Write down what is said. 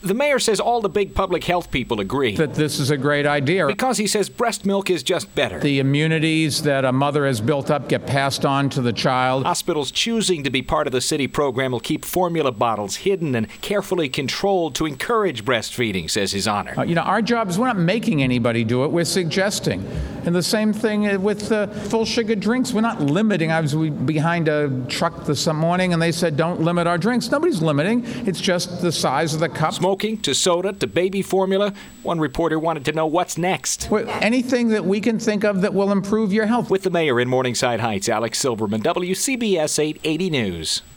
The mayor says all the big public health people agree that this is a great idea because he says breast milk is just better. The immunities that a mother has built up get passed on to the child. Hospitals choosing to be part of the city program will keep formula bottles hidden and carefully controlled to encourage breastfeeding, says His Honor. Our job is we're not making anybody do it, we're suggesting. And the same thing with full sugar drinks. We're not limiting. I was behind a truck this morning and they said don't limit our drinks. Nobody's limiting. It's just the size of the cup. Smoking to soda to baby formula. One reporter wanted to know what's next. Anything that we can think of that will improve your health. With the mayor in Morningside Heights, Alex Silverman, WCBS 880 News.